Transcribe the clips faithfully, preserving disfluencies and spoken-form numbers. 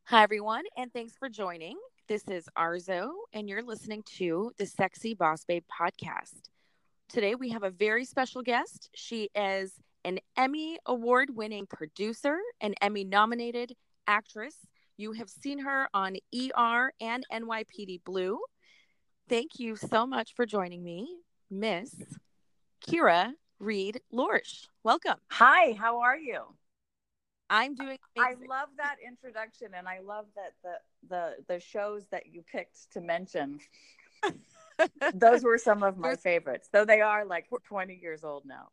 Hi, everyone, and thanks for joining. This is Arzo, and you're listening to the Sexy Boss Babe podcast. Today, we have a very special guest. She is an Emmy Award winning producer, an Emmy nominated actress. You have seen her on E R and N Y P D Blue. Thank you so much for joining me, Miss Kira Reed Lorsch. Welcome. Hi, how are you? I'm doing I amazing. love that introduction, and I love that the the the shows that you picked to mention. Those were some of my There's- favorites, though they are like twenty years old now.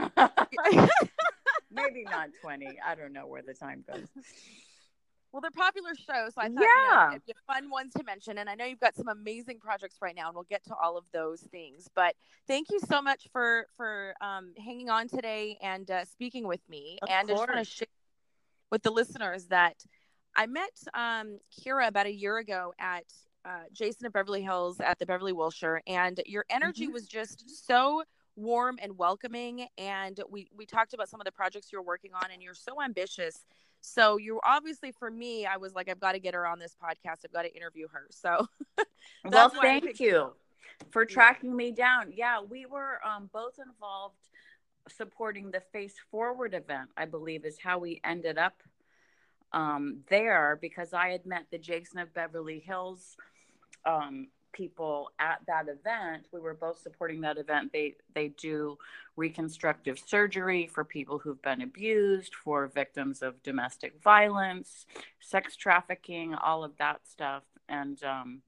Maybe not twenty. I don't know where the time goes. Well, they're popular shows, so I thought, Yeah. you know, it'd be fun ones to mention. And I know you've got some amazing projects right now, and we'll get to all of those things. But thank you so much for for um, hanging on today and uh, speaking with me. Of And I just want to course. share with the listeners that I met um, Kira about a year ago at uh, Jason of Beverly Hills at the Beverly Wilshire, and your energy Mhm. was just so warm and welcoming. And we we talked about some of the projects you're working on, and you're so ambitious. So you obviously, for me, I was like, I've got to get her on this podcast. I've got to interview her. So Well, that's why I thank picked you for Yeah. tracking me down. Yeah, we were um, both involved supporting the Face Forward event, I believe is how we ended up um, there, because I had met the Jason of Beverly Hills um, people at that event. We were both supporting that event. They they do reconstructive surgery for people who've been abused, for victims of domestic violence, sex trafficking, all of that stuff. And um,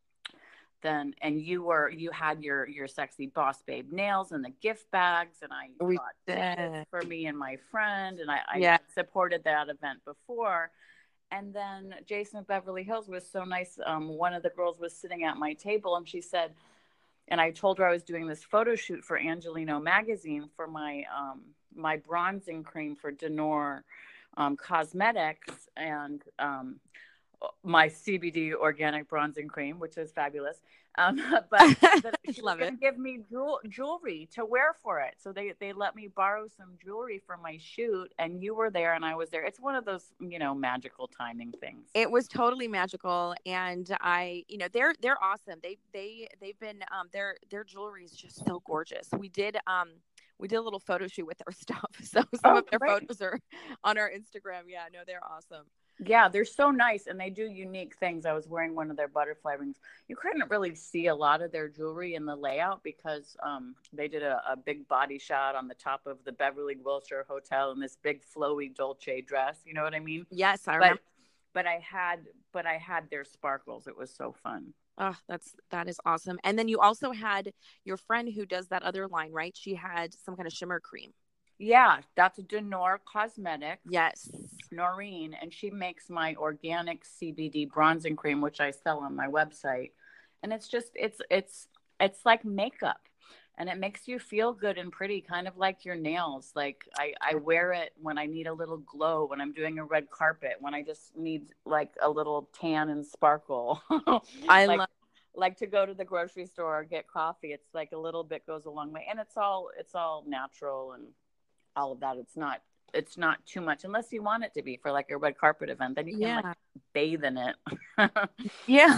then and you were you had your your sexy boss babe nails and the gift bags, and I we bought tickets did. for me and my friend, and I, I Yeah. supported that event before. And then Jason of Beverly Hills was so nice. Um, one of the girls was sitting at my table, and she said, and I told her I was doing this photo shoot for Angelino magazine for my um, my bronzing cream for Denor um, Cosmetics, and um, my C B D organic bronzing cream, which is fabulous. Um, but that she was Love going it. to give me jewel, jewelry to wear for it. So they, they let me borrow some jewelry for my shoot, and you were there and I was there. It's one of those, you know, magical timing things. It was totally magical, and I, you know, they're they're awesome. They they they've been um their their jewelry is just so gorgeous. We did um we did a little photo shoot with their stuff, so some Oh, of their great. photos are on our Instagram. Yeah, no, they're awesome. Yeah, they're so nice, and they do unique things. I was wearing one of their butterfly rings. You couldn't really see a lot of their jewelry in the layout because um, they did a, a big body shot on the top of the Beverly Wilshire Hotel in this big flowy Dolce dress. You know what I mean? Yes, I But remember. but I had but I had their sparkles. It was so fun. Oh, that's that is awesome. And then you also had your friend who does that other line, right? She had some kind of shimmer cream. Yeah, that's Denor Cosmetics, Yes. Noreen, and she makes my organic C B D bronzing cream, which I sell on my website. And it's just it's it's it's like makeup, and it makes you feel good and pretty, kind of like your nails. Like I I wear it when I need a little glow, when I'm doing a red carpet, when I just need like a little tan and sparkle. I like love like to go to the grocery store or get coffee. It's like a little bit goes a long way, and it's all it's all natural and all of that. It's not it's not too much unless you want it to be for like a red carpet event. Then you can like Yeah. bathe in it. Yeah.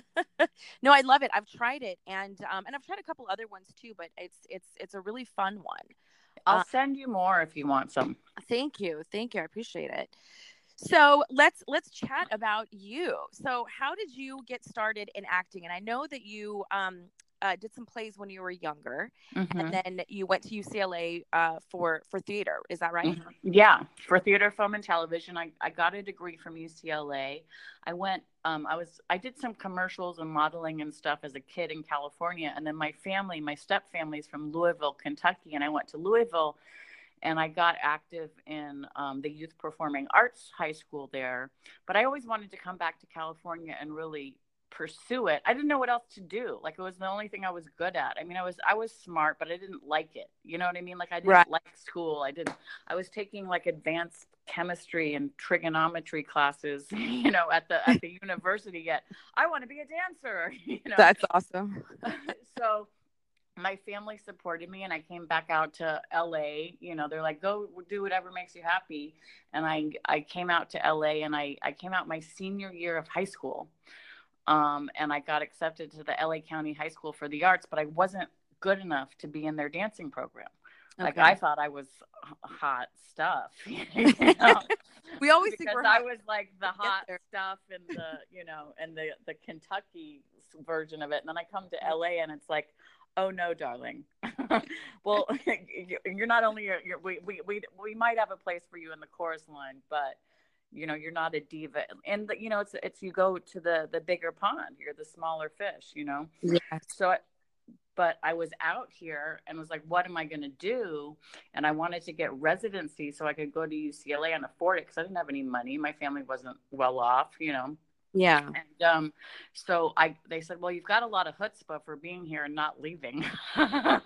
No, I love it. I've tried it, and um and I've tried a couple other ones too, but it's it's it's a really fun one. I'll Uh, send you more if you want some. thank you. Thank you. I appreciate it. So let's let's chat about you. So how did you get started in acting? And I know that you um uh, did some plays when you were younger, and Hmm. then you went to U C L A uh, for for theater. Is that right? Hmm. Yeah, for theater, film, and television. I, I got a degree from U C L A. I went. Um, I was. I did some commercials and modeling and stuff as a kid in California, and then my family, my step family's from Louisville, Kentucky, and I went to Louisville, and I got active in um, the youth performing arts high school there. But I always wanted to come back to California and really pursue it. I didn't know what else to do. Like it was the only thing I was good at. I mean, I was I was smart, but I didn't like it. You know what I mean? Like I Right. didn't like school. I didn't. I was taking like advanced chemistry and trigonometry classes, you know, at the at the university. Yet I want to be a dancer, you know. That's awesome. So my family supported me, and I came back out to L A. You know, they're like, go do whatever makes you happy. And I, I came out to L A, and I, I came out my senior year of high school. Um, and I got accepted to the L A County High School for the Arts, but I wasn't good enough to be in their dancing program. Okay. Like, I thought I was hot stuff, you know? We always because think I was like the hot stuff and the, you know, and the, the Kentucky version of it. And then I come to L A, and it's like, oh no, darling. Well, you're not only, you're, you're, we, we, we, we might have a place for you in the chorus line, but you know, you're not a diva. And the, you know, it's, it's, you go to the, the bigger pond, you're the smaller fish, you know? Yes. So, but I was out here and was like, what am I going to do? And I wanted to get residency so I could go to U C L A and afford it, because I didn't have any money. My family wasn't well off, you know? Yeah. And um, so I, they said, well, you've got a lot of chutzpah for being here and not leaving. Like,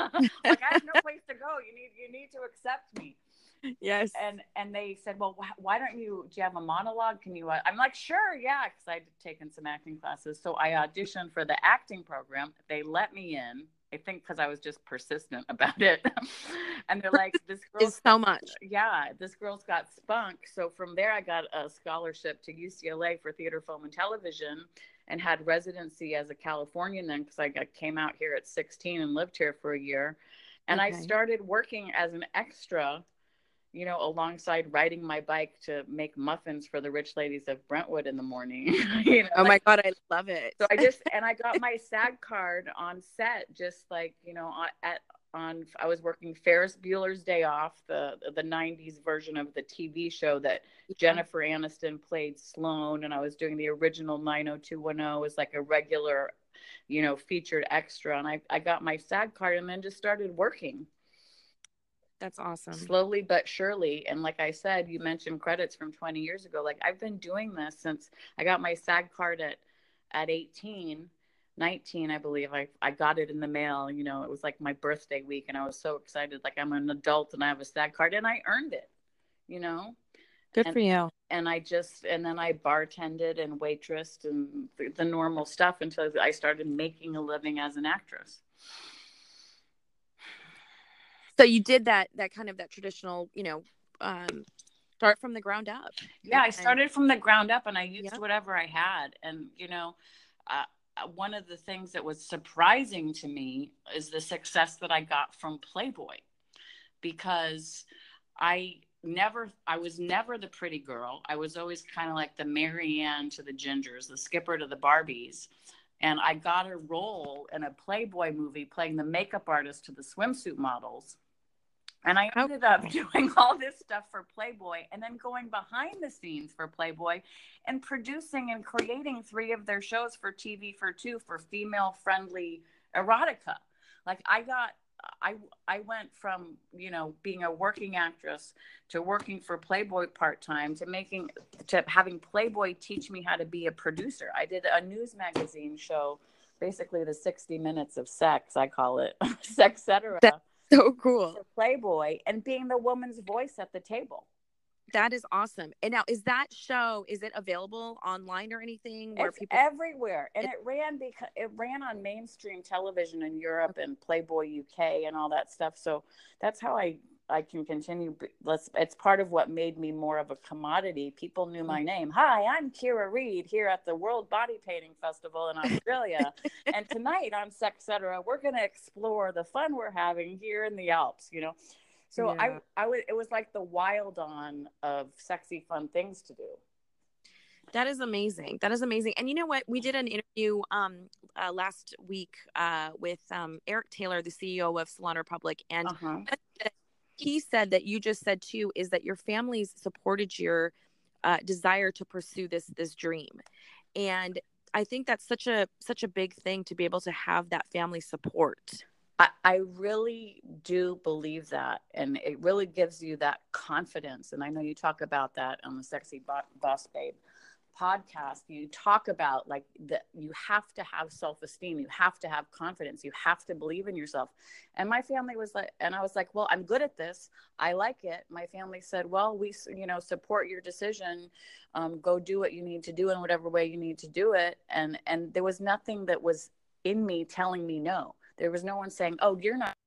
I have no place to go. You need, you need to accept me. Yes. And, and they said, well, wh- why don't you, do you have a monologue? Can you, uh, I'm like, sure. Yeah. Cause I'd taken some acting classes. So I auditioned for the acting program. They let me in, I think, cause I was just persistent about it. And they're like, this girl is so much. Yeah. This girl's got spunk. So from there, I got a scholarship to U C L A for theater, film, and television, and had residency as a Californian then, cause I got, came out here at sixteen and lived here for a year. And okay. I started working as an extra, you know, alongside riding my bike to make muffins for the rich ladies of Brentwood in the morning. You know, oh like, my God, I love it. So I just, and I got my SAG card on set, just like, you know, at, on, I was working Ferris Bueller's Day Off, the, the nineties version of the T V show that yeah. Jennifer Aniston played Sloane. And I was doing the original nine oh two one oh as like a regular, you know, featured extra. And I, I got my SAG card and then just started working. That's awesome. Slowly but surely. And like I said, you mentioned credits from twenty years ago. Like, I've been doing this since I got my SAG card at, at eighteen, nineteen, I believe. I, I got it in the mail. You know, it was like my birthday week, and I was so excited. Like, I'm an adult and I have a SAG card, and I earned it, you know? Good and, for you. And I just, and then I bartended and waitressed and the, the normal stuff until I started making a living as an actress. So you did that, that kind of that traditional, you know, um, start from the ground up. Yeah, I started from the ground up, and I used yep. whatever I had. And, you know, uh, one of the things that was surprising to me is the success that I got from Playboy, because I never, I was never the pretty girl. I was always kind of like the Mary Ann to the Gingers, the Skipper to the Barbies. And I got a role in a Playboy movie playing the makeup artist to the swimsuit models. And I ended up doing all this stuff for Playboy, and then going behind the scenes for Playboy and producing and creating three of their shows for T V for two for female friendly erotica. Like, I got, I, I went from, you know, being a working actress to working for Playboy part-time to making, to having Playboy teach me how to be a producer. I did a news magazine show, basically the sixty minutes of sex, I call it, Sex Cetera. So cool. For Playboy, and being the woman's voice at the table. That is awesome. And now, is that show, is it available online or anything? Where it's people everywhere. And it, it ran because it ran on mainstream television in Europe and Playboy U K and all that stuff. So that's how I, I can continue. Let's, it's part of what made me more of a commodity. People knew my name. Hi, I'm Kira Reed here at the World Body Painting Festival in Australia. And tonight on Sex Cetera, we're going to explore the fun we're having here in the Alps, you know? So yeah. I, I would, it was like the Wild On of sexy, fun things to do. That is amazing. That is amazing. And you know what? We did an interview um, uh, last week uh, with um, Eric Taylor, the C E O of Salon Republic. And uh-huh. he said that you just said too, is that your families supported your uh, desire to pursue this, this dream. And I think that's such a, such a big thing to be able to have that family support. I, I really do believe that. And it really gives you that confidence. And I know you talk about that on the Sexy Boss Babe podcast. You talk about like that you have to have self-esteem. You have to have confidence. You have to believe in yourself. And my family was like, and I was like, well, I'm good at this. I like it. My family said, well, we, you know, support your decision. Um, go do what you need to do in whatever way you need to do it. And, and there was nothing that was in me telling me no. There was no one saying, oh, you're not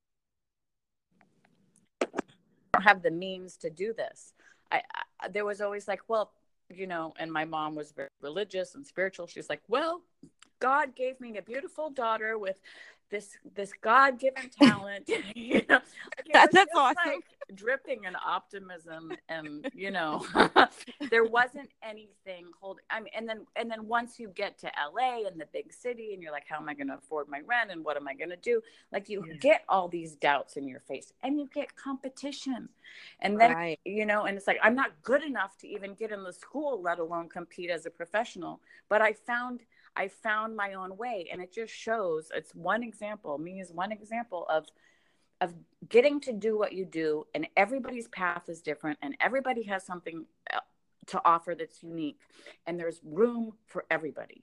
don't have the means to do this. I, I there was always like, well, you know, and my mom was very religious and spiritual. She's like, well, God gave me a beautiful daughter with this this God-given talent. You know, like it was That's just awesome. like dripping in optimism, and you know, there wasn't anything holding. I mean, and then and then once you get to L A and the big city, and you're like, how am I going to afford my rent, and what am I going to do? Like you Yeah. get all these doubts in your face, and you get competition, and then Right. you know, and it's like I'm not good enough to even get in the school, let alone compete as a professional. But I found. I found my own way, and it just shows. It's one example. Me is one example of of getting to do what you do, and everybody's path is different, and everybody has something to offer that's unique, and there's room for everybody.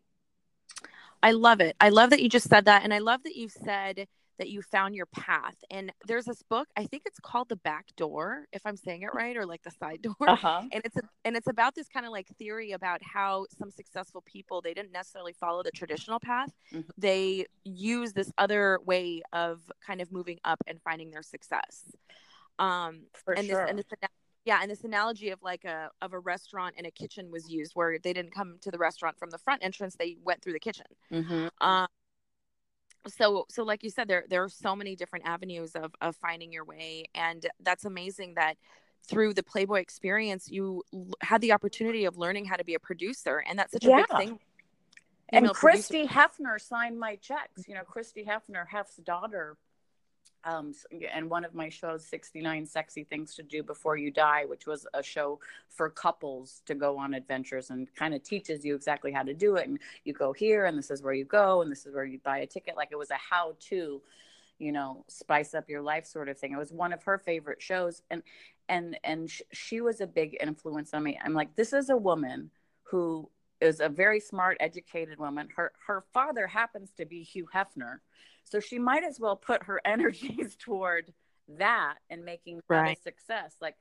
I love it. I love that you just said that, and I love that you said that you found your path. And there's this book, I think it's called The Back Door, if I'm saying it right, or like the side door. Uh-huh. And it's a, and it's about this kind of like theory about how some successful people, they didn't necessarily follow the traditional path. Mm-hmm. They use this other way of kind of moving up and finding their success. Um, For and sure. this and this yeah, and this analogy of like a of a restaurant and a kitchen was used, where they didn't come to the restaurant from the front entrance; they went through the kitchen. Mm-hmm. Um, so so like you said, there there are so many different avenues of of finding your way, and that's amazing that through the Playboy experience you l- had the opportunity of learning how to be a producer, and that's such Yeah. a big thing. And Female Christy producer. Hefner signed my checks. You know, Christy Hefner, Hef's daughter. Um, and one of my shows, sixty-nine Sexy Things to Do Before You Die, which was a show for couples to go on adventures and kind of teaches you exactly how to do it. And you go here, and this is where you go, and this is where you buy a ticket. Like it was a how-to, you know, spice up your life sort of thing. It was one of her favorite shows. And, and, and sh- she was a big influence on me. I'm like, this is a woman who is a very smart, educated woman. Her, her father happens to be Hugh Hefner. So she might as well put her energies toward that and making that Right. a success. Like,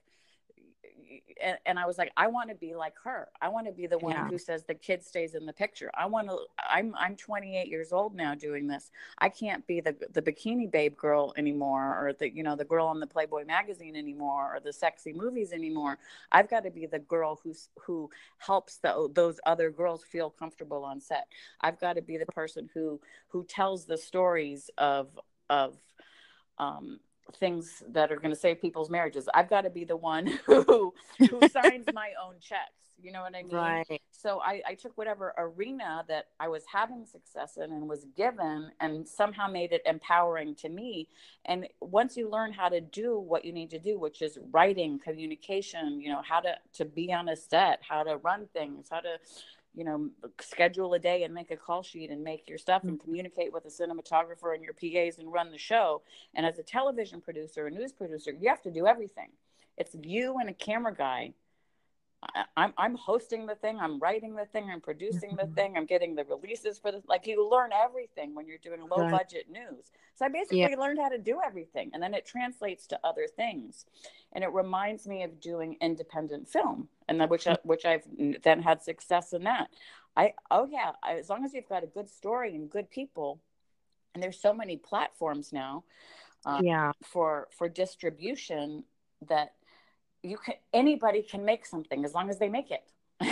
and, and I was like, I want to be like her. I want to be the one Yeah. who says the kid stays in the picture. I want to, I'm, I'm twenty-eight years old now doing this. I can't be the, the bikini babe girl anymore, or the, you know, the girl on the Playboy magazine anymore, or the sexy movies anymore. I've got to be the girl who's, who helps the, those other girls feel comfortable on set. I've got to be the person who, who tells the stories of, of, um, things that are going to save people's marriages. I've got to be the one who who signs my own checks. You know what I mean? Right. So I, I took whatever arena that I was having success in and was given, and somehow made it empowering to me. And once you learn how to do what you need to do, which is writing, communication, you know, how to to be on a set, how to run things, how to, you know, schedule a day and make a call sheet and make your stuff and communicate with a cinematographer and your P As and run the show. And as a television producer, a news producer, you have to do everything. It's you and a camera guy. I, I'm, I'm hosting the thing. I'm writing the thing. I'm producing the thing. I'm getting the releases for this. Like, you learn everything when you're doing low Right. budget news. So I basically Yeah. learned how to do everything. And then it translates to other things. And it reminds me of doing independent film, and that, which, I, which I've then had success in that. I, oh yeah, I, as long as you've got a good story and good people, and there's so many platforms now um, Yeah. for, for distribution, that you can, anybody can make something as long as they make it.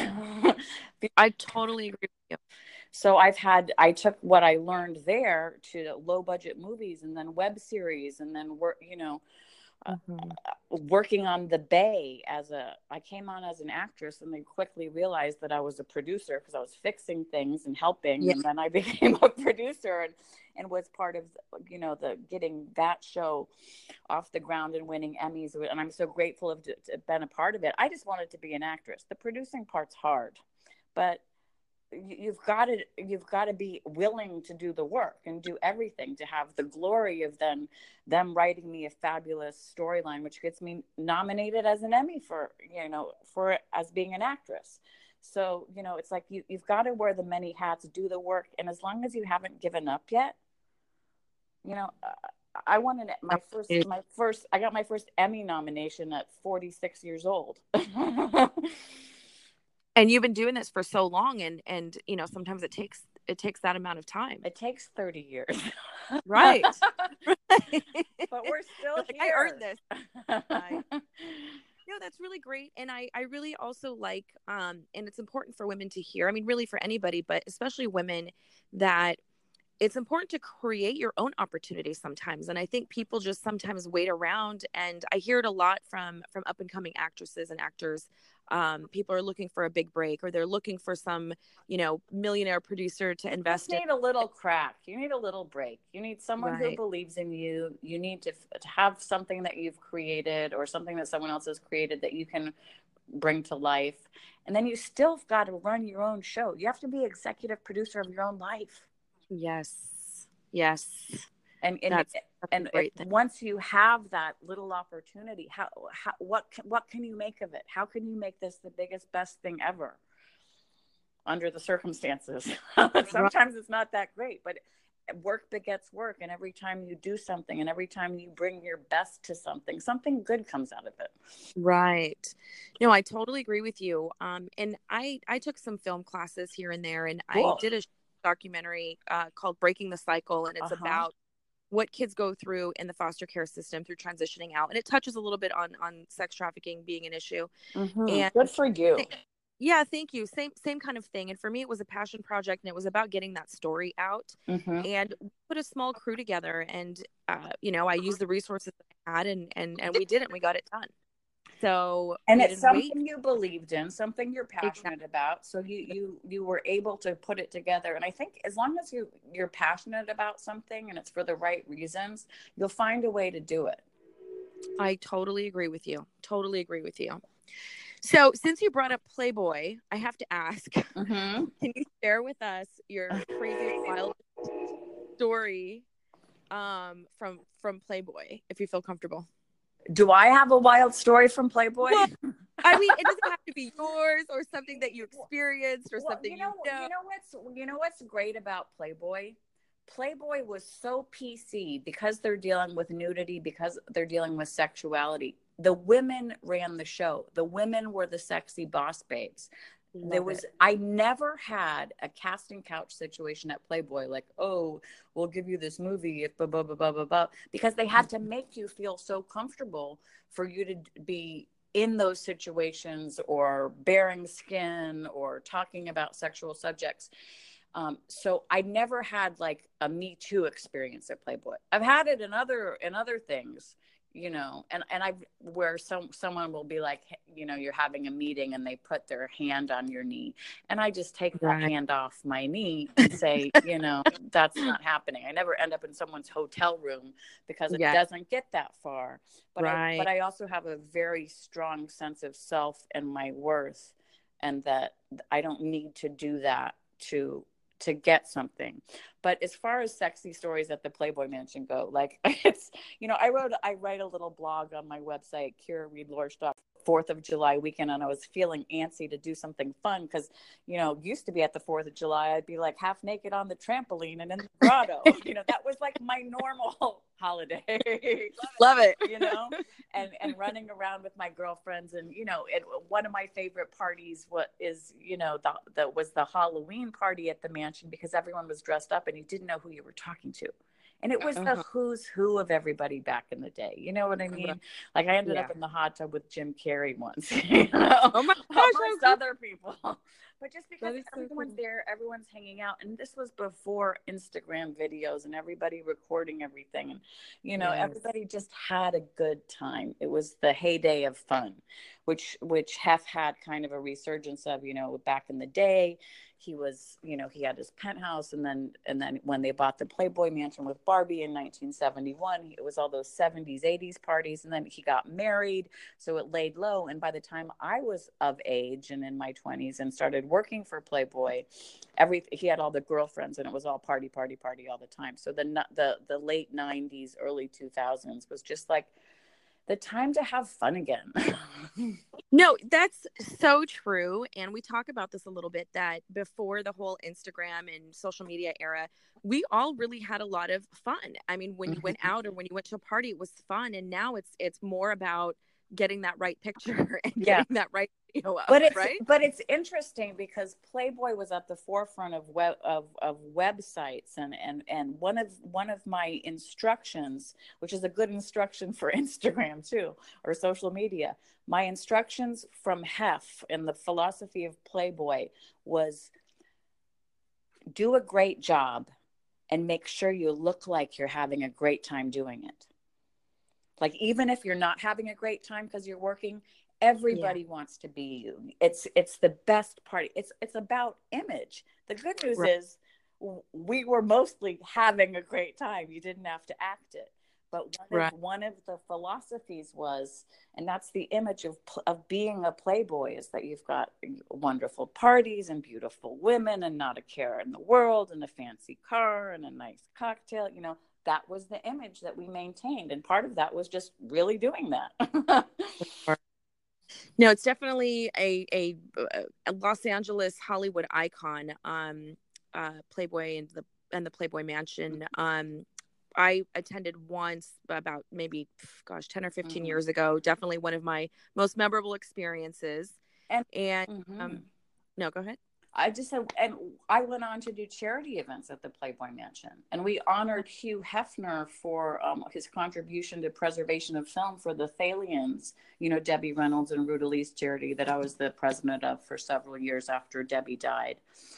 I totally agree with you. So I've had, I took what I learned there to low budget movies, and then web series, and then work, you know, Mm-hmm. uh, working on The Bay as a, I came on as an actress, and they quickly realized that I was a producer because I was fixing things and helping. Yeah. And then I became a producer, and, and was part of, you know, the getting that show off the ground and winning Emmys. And I'm so grateful to have been a part of it. I just wanted to be an actress. The producing part's hard, but you've got to you've got to be willing to do the work and do everything to have the glory of them them writing me a fabulous storyline, which gets me nominated as an Emmy for, you know, for as being an actress. So, you know, it's like you, you've got to wear the many hats, do the work, and as long as you haven't given up yet, you know. I won an, my first my first I got my first Emmy nomination at forty-six years old. And you've been doing this for so long, and and you know, sometimes it takes it takes that amount of time. It takes thirty years. Right. Right. But we're still like, here. I earned this. I, no, that's really great. And I, I really also like, um, and it's important for women to hear, I mean, really for anybody, but especially women, that it's important to create your own opportunities sometimes. And I think people just sometimes wait around, and I hear it a lot from, from up and coming actresses and actors. Um, people are looking for a big break, or they're looking for some, you know, millionaire producer to invest in. You need in. a little crack. You need a little break. You need someone right. who believes in you. You need to, to have something that you've created, or something that someone else has created that you can bring to life. And then you still got to run your own show. You have to be executive producer of your own life. Yes. Yes. And and, that's, that's and if, once you have that little opportunity, how, how what what can you make of it? How can you make this the biggest, best thing ever under the circumstances? Sometimes right. it's not that great, but work begets work. And every time you do something, and every time you bring your best to something, something good comes out of it. Right. No, I totally agree with you. Um, and I, I took some film classes here and there, and cool. I did a documentary uh, called Breaking the Cycle. And it's uh-huh. about what kids go through in the foster care system through transitioning out. And it touches a little bit on, on sex trafficking being an issue. Mm-hmm. And good for you. Yeah, thank you. Same, same kind of thing. And for me, it was a passion project, and it was about getting that story out. Mm-hmm. And we put a small crew together, and, uh, you know, I used the resources that I had, and, and, and we did it, and we got it done. So, and it's something wait. you believed in, something you're passionate exactly. about. So you, you, you were able to put it together. And I think as long as you, you're passionate about something and it's for the right reasons, you'll find a way to do it. I totally agree with you. Totally agree with you. So since you brought up Playboy, I have to ask, mm-hmm. can you share with us your crazy wild story um, from, from Playboy, if you feel comfortable? Do I have a wild story from Playboy? Well, I mean, it doesn't have to be yours, or something that you experienced, or well, something you know, you know. You know what's you know what's great about Playboy? Playboy was so P C because they're dealing with nudity, because they're dealing with sexuality. The women ran the show. The women were the sexy boss babes. Love there was, it. I never had a casting couch situation at Playboy, like, oh, we'll give you this movie if blah, blah, blah, blah, blah, blah, because they had to make you feel so comfortable for you to be in those situations, or bearing skin, or talking about sexual subjects. Um, so I never had like a Me Too experience at Playboy. I've had it in other, in other things. You know, and, and I, where some, someone will be like, you know, you're having a meeting and they put their hand on your knee, and I just take that right. hand off my knee and say, you know, that's not happening. I never end up in someone's hotel room because it yeah. doesn't get that far. But right. I, but I also have a very strong sense of self and my worth, and that I don't need to do that to to get something. But as far as sexy stories at the Playboy Mansion go, like it's, you know, I wrote, I write a little blog on my website, Kira Reed Lorstock, fourth of July weekend. And I was feeling antsy to do something fun. Cause, you know, used to be at the fourth of July, I'd be like half naked on the trampoline and in the grotto, you know, that was like my normal holiday. Love it. You know, and, and running around with my girlfriends. And, you know, it, one of my favorite parties, what is, you know, the, the was the Halloween party at the mansion, because everyone was dressed up and you didn't know who you were talking to. And it was uh-huh. the who's who of everybody back in the day. You know what I mean? Like I ended yeah. up in the hot tub with Jim Carrey once, you know, oh my gosh, amongst other people. But just because everyone's so cool. there, everyone's hanging out. And this was before Instagram videos and everybody recording everything. And, you know, yes. everybody just had a good time. It was the heyday of fun, which, which Hef had kind of a resurgence of, you know, back in the day. He was, you know, he had his penthouse, and then, and then when they bought the Playboy Mansion with Barbie in nineteen seventy-one, it was all those seventies, eighties parties. And then he got married, so it laid low. And by the time I was of age and in my twenties and started working for Playboy, every, he had all the girlfriends, and it was all party, party, party all the time. So the, the, the late nineties, early two thousands was just like the time to have fun again. No, that's so true. And we talk about this a little bit, that before the whole Instagram and social media era, we all really had a lot of fun. I mean, when you went out or when you went to a party, it was fun. And now it's, it's more about getting that right picture and Yeah. getting that right video up, But it's right? but it's interesting because Playboy was at the forefront of web of, of websites, and, and and one of one of my instructions, which is a good instruction for Instagram too, or social media. My instructions from Hef in the philosophy of Playboy was, do a great job and make sure you look like you're having a great time doing it. Like, even if you're not having a great time because you're working, everybody yeah. wants to be you. It's it's the best part. It's it's about image. The good news right. is we were mostly having a great time. You didn't have to act it. But one, right. of, one of the philosophies was, and that's the image of of being a Playboy, is that you've got wonderful parties and beautiful women and not a care in the world and a fancy car and a nice cocktail. You know, that was the image that we maintained. And part of that was just really doing that. No, it's definitely a, a, a Los Angeles Hollywood icon, um, uh, Playboy and the and the Playboy Mansion. Um, I attended once about maybe, gosh, ten or fifteen mm-hmm. years ago. Definitely one of my most memorable experiences. And, and mm-hmm. um, no, go ahead. I just said, and I went on to do charity events at the Playboy Mansion, and we honored Hugh Hefner for um, his contribution to preservation of film for the Thalians, you know, Debbie Reynolds and Ruta Lee's charity that I was the president of for several years after Debbie died.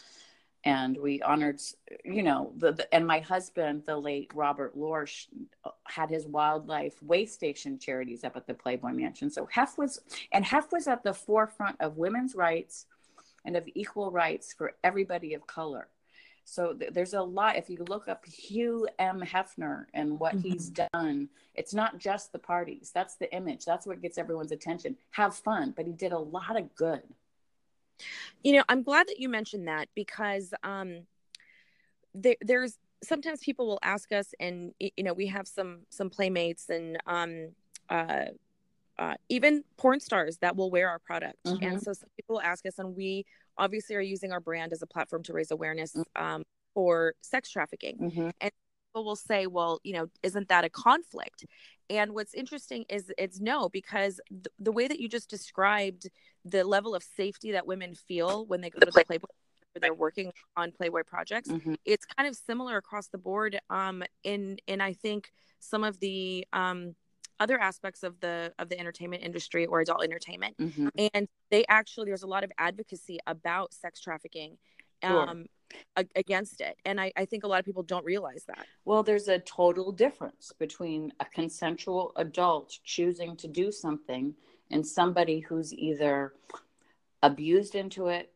And we honored, you know, the, the and my husband, the late Robert Lorsch, had his wildlife way station charities up at the Playboy Mansion. So Hef was, and Hef was at the forefront of women's rights and of equal rights for everybody of color. So th- there's a lot. If you look up Hugh M. Hefner and what mm-hmm. he's done, it's not just the parties. That's the image. That's what gets everyone's attention. Have fun. But he did a lot of good. You know, I'm glad that you mentioned that, because um, there, there's sometimes people will ask us, and, you know, we have some some playmates and um, uh, uh, even porn stars that will wear our product. Mm-hmm. And so some people ask us, and we obviously are using our brand as a platform to raise awareness um, for sex trafficking. Mm-hmm. And people will say, well, you know, isn't that a conflict? And what's interesting is it's no, because th- the way that you just described the level of safety that women feel when they go to the Playboy, or they're working on Playboy projects, mm-hmm. it's kind of similar across the board um, in, in, I think, some of the um, other aspects of the of the entertainment industry or adult entertainment. Mm-hmm. And they actually, there's a lot of advocacy about sex trafficking Sure. um, a- against it. And I, I think a lot of people don't realize that. Well, there's a total difference between a consensual adult choosing to do something and somebody who's either abused into it,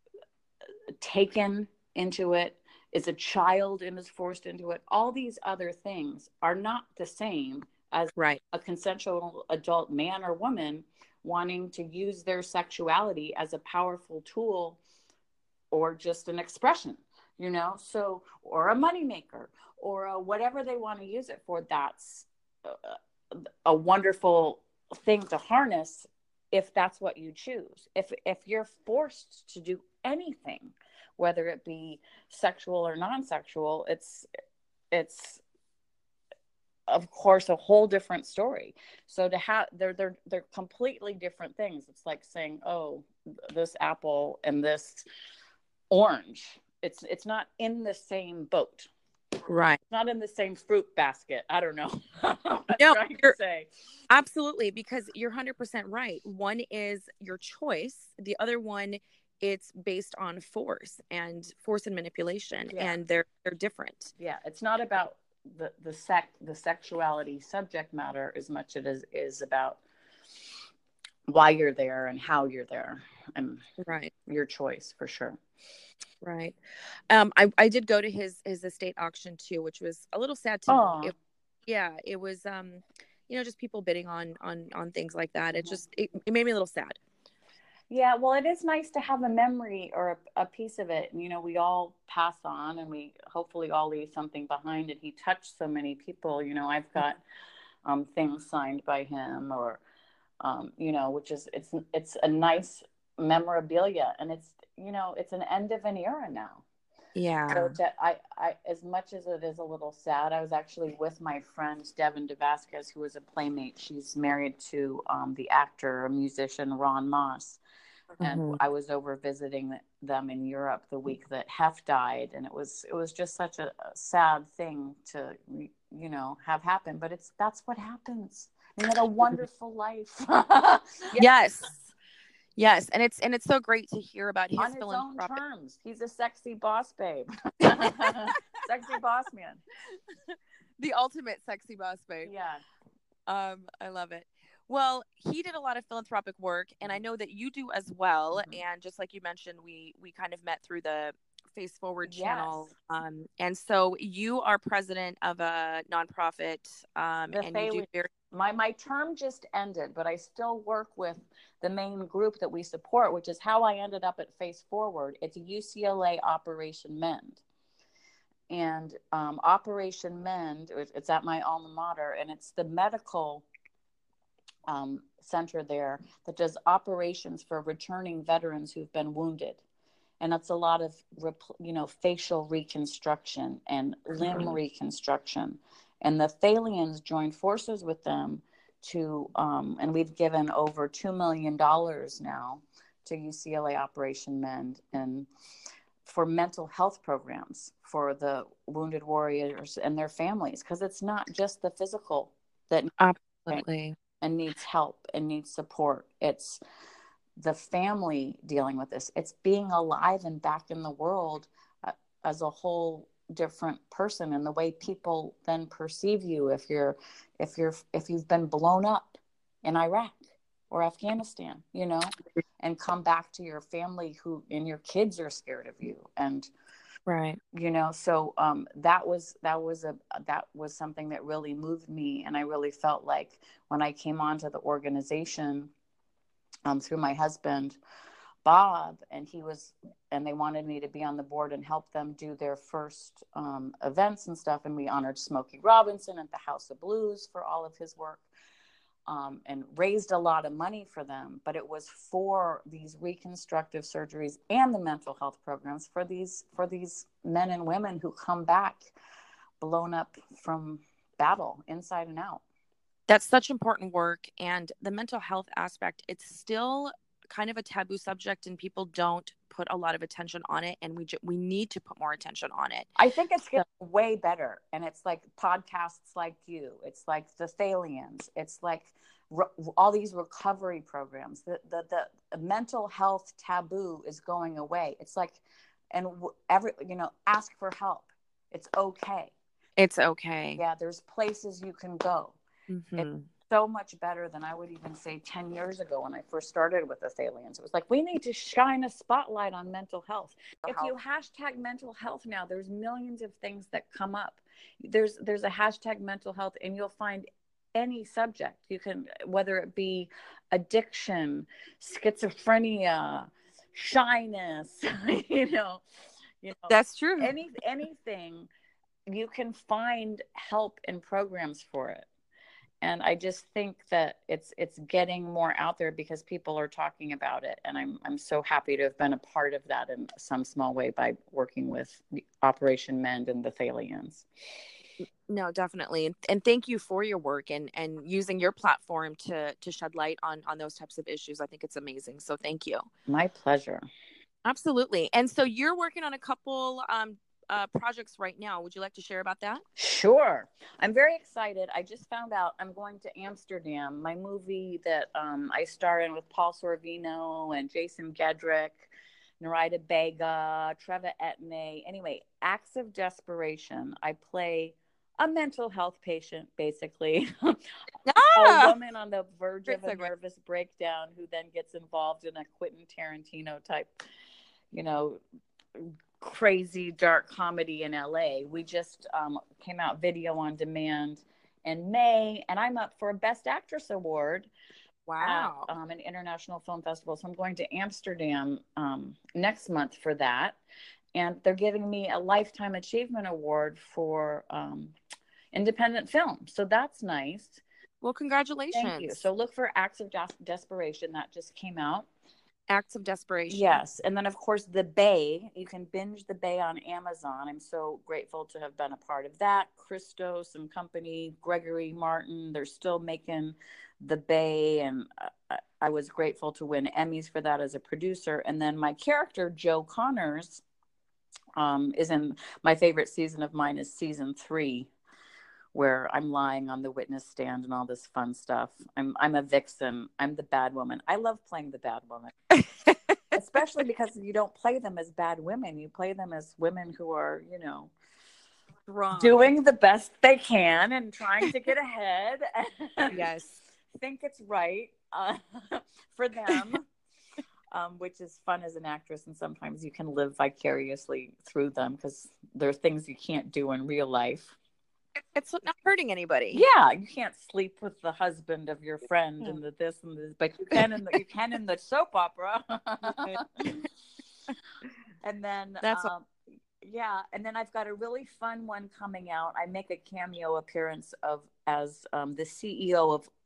taken into it, is a child and is forced into it. All these other things are not the same as right. a consensual adult man or woman wanting to use their sexuality as a powerful tool or just an expression, you know, so, or a moneymaker, or a, whatever they want to use it for. That's a, a wonderful thing to harness if that's what you choose. If if you're forced to do anything, whether it be sexual or non-sexual, it's it's of course a whole different story. So to have, they're they're they're completely different things. It's like saying, oh, this apple and this orange, it's it's not in the same boat, right? It's not in the same fruit basket. I don't know. No, trying to say. Absolutely, because you're one hundred percent right. One is your choice, the other one, it's based on force and force and manipulation, yeah. and they're they're different. Yeah, it's not about the the sec the sexuality subject matter as much as it is, is about why you're there and how you're there, and right, your choice for sure. Right. Um, I, I did go to his, his estate auction too, which was a little sad to Aww. me. It, yeah, it was, um, you know, just people bidding on, on, on things like that. It just, it, it made me a little sad. Yeah. Well, it is nice to have a memory or a, a piece of it. And, you know, we all pass on and we hopefully all leave something behind. And he touched so many people. You know, I've got um, things signed by him, or, um, you know, which is, it's, it's a nice memorabilia, and it's, you know, it's an end of an era now. Yeah. So to, I, I, as much as it is a little sad, I was actually with my friend Devin DeVasquez, who was a playmate. She's married to um, the actor, musician Ron Moss. And Mm-hmm. I was over visiting them in Europe the week that Hef died, and it was it was just such a, a sad thing to you know have happen. But it's that's what happens. He had a wonderful life. Yes. Yes, and it's and it's so great to hear about his On his philanthropic. own terms. He's a sexy boss babe. Sexy boss man. The ultimate sexy boss babe. Yeah. Um, I love it. Well, he did a lot of philanthropic work, and I know that you do as well. Mm-hmm. And just like you mentioned, we we kind of met through the Face Forward channel. Yes. Um, and so you are president of a nonprofit, um, the and Thalians. you do very- my my term just ended, but I still work with the main group that we support, which is how I ended up at Face Forward. It's U C L A Operation Mend. And um, Operation Mend, it's at my alma mater, and it's the medical um, center there that does operations for returning veterans who've been wounded. And it's a lot of, you know, facial reconstruction and limb mm-hmm. reconstruction. And the Thalians joined forces with them to, um, and we've given over two million dollars now to U C L A Operation Mend and for mental health programs for the wounded warriors and their families. Because it's not just the physical that absolutely and needs help and needs support. It's the family dealing with this. It's being alive and back in the world uh, as a whole different person, and the way people then perceive you if you're if you're if you've been blown up in Iraq or Afghanistan, you know, and come back to your family who and your kids are scared of you. And right, you know, so um that was that was a that was something that really moved me. And I really felt like when I came onto the organization um through my husband Bob, and he was, and they wanted me to be on the board and help them do their first um, events and stuff. And we honored Smokey Robinson at the House of Blues for all of his work, um, and raised a lot of money for them. But it was for these reconstructive surgeries and the mental health programs for these for these men and women who come back blown up from battle inside and out. That's such important work. And the mental health aspect, it's still kind of a taboo subject, and people don't put a lot of attention on it, and we ju- we need to put more attention on it. I think it's getting so, way better, and it's like podcasts like you, it's like the Thalians, it's like re- all these recovery programs. The, the the mental health taboo is going away. It's like, and every you know, ask for help. It's okay. It's okay. Yeah, there's places you can go. Mm-hmm. It's so much better than I would even say ten years ago when I first started with the Thalians. It was like, we need to shine a spotlight on mental health. If you hashtag mental health now, there's millions of things that come up. There's there's a hashtag mental health, and you'll find any subject. You can, whether it be addiction, schizophrenia, shyness, you know, you know, that's true. Any anything, you can find help and programs for it. And I just think that it's it's getting more out there because people are talking about it. And I'm I'm so happy to have been a part of that in some small way by working with Operation Mend and the Thalians. No, definitely. And thank you for your work and, and using your platform to to shed light on, on those types of issues. I think it's amazing. So thank you. My pleasure. Absolutely. And so you're working on a couple um Uh, projects right now. Would you like to share about that? Sure. I'm very excited. I just found out I'm going to Amsterdam. My movie that um, I star in with Paul Sorvino and Jason Gedrick, Narita Bega, Treva Etne. Anyway, Acts of Desperation. I play a mental health patient, basically. Ah! A woman on the verge Great of a segue. nervous breakdown who then gets involved in a Quentin Tarantino type, you know, crazy dark comedy in L A. We just um, came out video on demand in May, and I'm up for a Best Actress award. Wow. At um, an international film festival. So I'm going to Amsterdam um, next month for that. And they're giving me a Lifetime Achievement Award for um, independent film. So that's nice. Well, congratulations. Thank you. So look for Acts of Des- Desperation. That just came out. Acts of Desperation. Yes. And then, of course, The Bay. You can binge The Bay on Amazon. I'm so grateful to have been a part of that. Christos and company, Gregory Martin, they're still making The Bay. And I, I was grateful to win Emmys for that as a producer. And then my character, Joe Connors, um, is in my favorite season of mine is season three, where I'm lying on the witness stand and all this fun stuff. I'm I'm a vixen. I'm the bad woman. I love playing the bad woman. Especially because you don't play them as bad women. You play them as women who are, you know, Wrong. doing the best they can and trying to get ahead. Yes. Think it's right uh, for them. Um, which is fun as an actress, and sometimes you can live vicariously through them because there are things you can't do in real life. It's not hurting anybody. Yeah, you can't sleep with the husband of your friend and the this and this, but you can in the you can in the soap opera. And then That's um, yeah, and then I've got a really fun one coming out. I make a cameo appearance of as um, the C E O of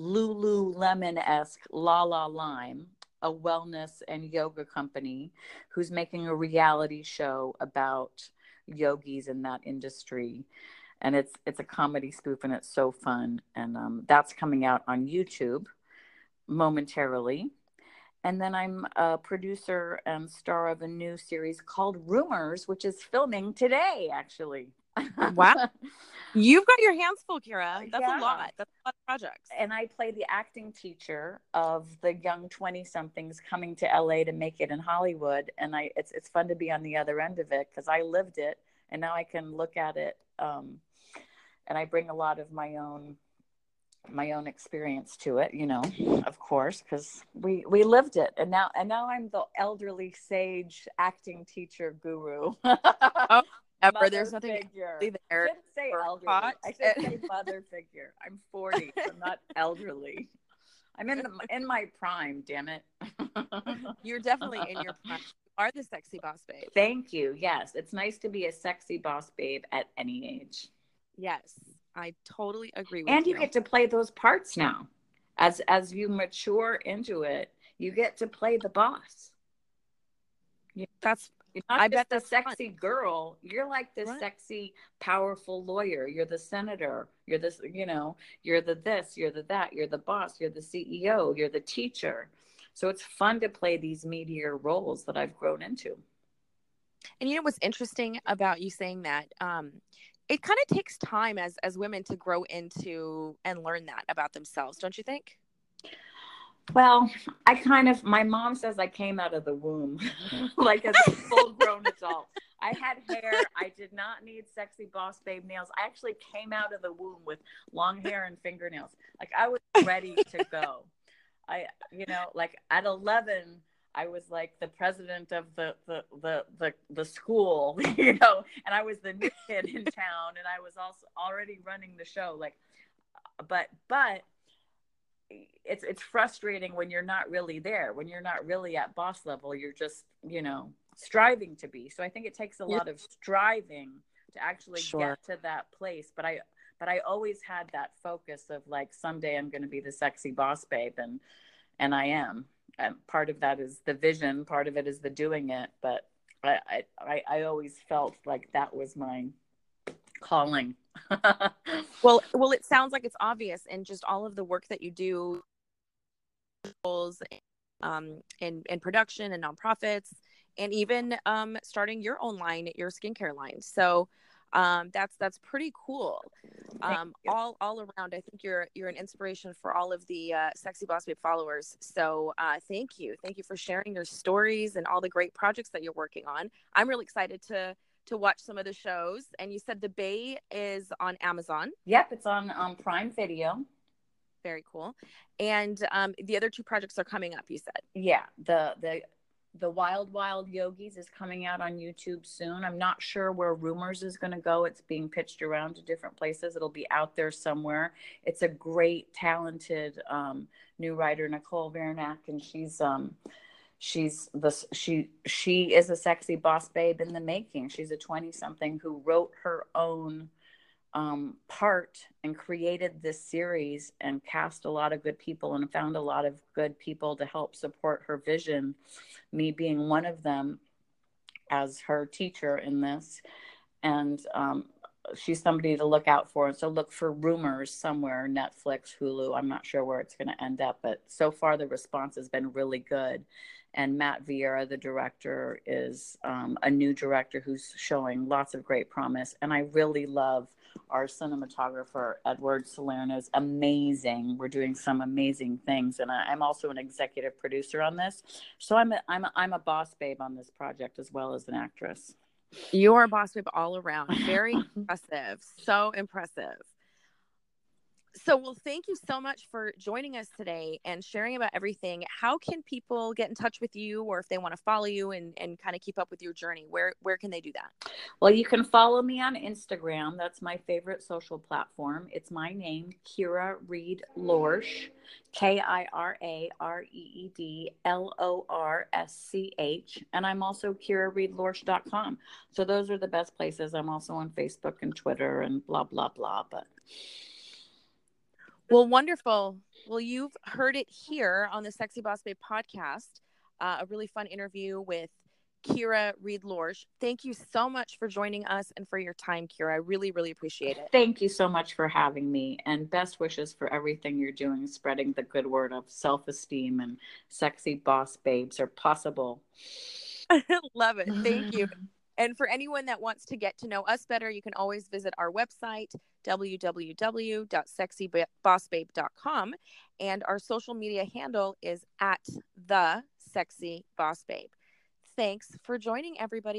Lululemon-esque La La Lime, a wellness and yoga company who's making a reality show about yogis in that industry. And it's it's a comedy spoof, and it's so fun. And um, that's coming out on YouTube momentarily. And then I'm a producer and star of a new series called Rumors, which is filming today, actually. Wow. You've got your hands full, Kira. That's Yeah. a lot. That's a lot of projects. And I play the acting teacher of the young twenty-somethings coming to L A to make it in Hollywood. And I it's it's fun to be on the other end of it because I lived it, and now I can look at it. Um, and I bring a lot of my own my own experience to it, you know, of course, because we we lived it. And now and now I'm the elderly sage acting teacher guru. Oh, ever. Mother There's nothing figure. there. I shouldn't say or elderly. hot. I should say mother figure. I'm forty. I'm not elderly. I'm in the in my prime. Damn it. You're definitely in your prime. You are the sexy boss babe. Thank you. Yes, it's nice to be a sexy boss babe at any age. Yes, I totally agree with and you. you. And you get to play those parts now. As as you mature into it, you get to play the boss. You, That's you're not I just bet the that's sexy fun. girl. You're like the Right. sexy, powerful lawyer. You're the senator. You're this, you know, you're the this, you're the that, you're the boss, you're the C E O, you're the teacher. So it's fun to play these meatier roles that I've grown into. And you know what's interesting about you saying that? Um, it kind of takes time as as women to grow into and learn that about themselves, don't you think? Well, I kind of, my mom says I came out of the womb like as a full grown adult. I had hair. I did not need sexy boss babe nails. I actually came out of the womb with long hair and fingernails. Like I was ready to go. I, you know, like at eleven, I was like the president of the, the, the, the, the school, you know, and I was the new kid in town, and I was also already running the show. Like, but, but, it's it's frustrating when you're not really there, when you're not really at boss level. You're just, you know, striving to be. So I think it takes a lot of striving to actually Sure. get to that place. But I but I always had that focus of like, someday I'm going to be the sexy boss babe, and and I am. And part of that is the vision, part of it is the doing it. But I I, I always felt like that was my calling. well, well, it sounds like it's obvious, and just all of the work that you do, um, in in production and nonprofits, and even um, starting your own line, your skincare line. So, um, that's that's pretty cool. Um, all all around, I think you're you're an inspiration for all of the uh, Sexy Boss Babe followers. So, uh, thank you, thank you for sharing your stories and all the great projects that you're working on. I'm really excited to. to watch some of the shows. And you said The Bay is on Amazon. Yep, it's on um, Prime Video. Very cool. And um, the other two projects are coming up, you said. Yeah, the the the Wild Wild Yogis is coming out on YouTube soon. I'm not sure where Rumors is going to go. It's being pitched around to different places. It'll be out there somewhere. It's a great, talented um, new writer, Nicole Vernack, and she's um, she's the she she is a sexy boss babe in the making. She's a twenty something who wrote her own um, part and created this series and cast a lot of good people and found a lot of good people to help support her vision, me being one of them as her teacher in this. And um, she's somebody to look out for. And so look for Rumors somewhere, Netflix, Hulu. I'm not sure where it's going to end up, but so far the response has been really good. And Matt Vieira, the director, is um, a new director who's showing lots of great promise. And I really love our cinematographer, Edward Salerno, is amazing. We're doing some amazing things. And I, I'm also an executive producer on this. So I'm a, I'm a, I'm a boss babe on this project as well as an actress. You're a boss babe all around. Very impressive. So impressive. So, well, thank you so much for joining us today and sharing about everything. How can people get in touch with you, or if they want to follow you and, and kind of keep up with your journey, where, where can they do that? Well, you can follow me on Instagram. That's my favorite social platform. It's my name, Kira Reed Lorsch, K I R A R E E D L O R S C H. And I'm also kira reed lorsch dot com. So those are the best places. I'm also on Facebook and Twitter and blah, blah, blah. But well, wonderful. Well, you've heard it here on the Sexy Boss Babe podcast, uh, a really fun interview with Kira Reed Lorsch. Thank you so much for joining us and for your time, Kira. I really, really appreciate it. Thank you so much for having me, and best wishes for everything you're doing, spreading the good word of self-esteem and sexy boss babes are possible. Love it. Thank you. And for anyone that wants to get to know us better, you can always visit our website, w w w dot sexy boss babe dot com. And our social media handle is at the Sexy Boss Babe. Thanks for joining, everybody.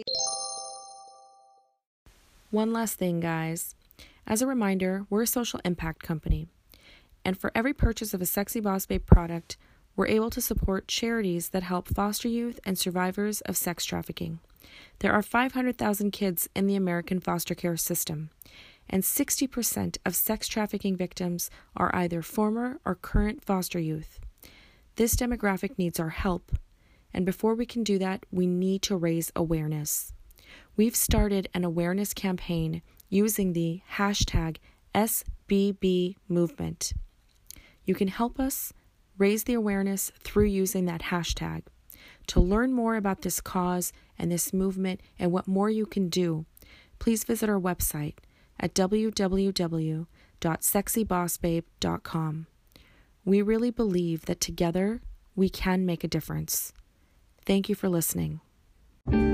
One last thing, guys. As a reminder, we're a social impact company. And for every purchase of a Sexy Boss Babe product, we're able to support charities that help foster youth and survivors of sex trafficking. There are five hundred thousand kids in the American foster care system, and sixty percent of sex trafficking victims are either former or current foster youth. This demographic needs our help, and before we can do that, we need to raise awareness. We've started an awareness campaign using the hashtag S B B movement. You can help us raise the awareness through using that hashtag. To learn more about this cause and this movement and what more you can do, please visit our website at w w w dot sexy boss babe dot com. We really believe that together we can make a difference. Thank you for listening.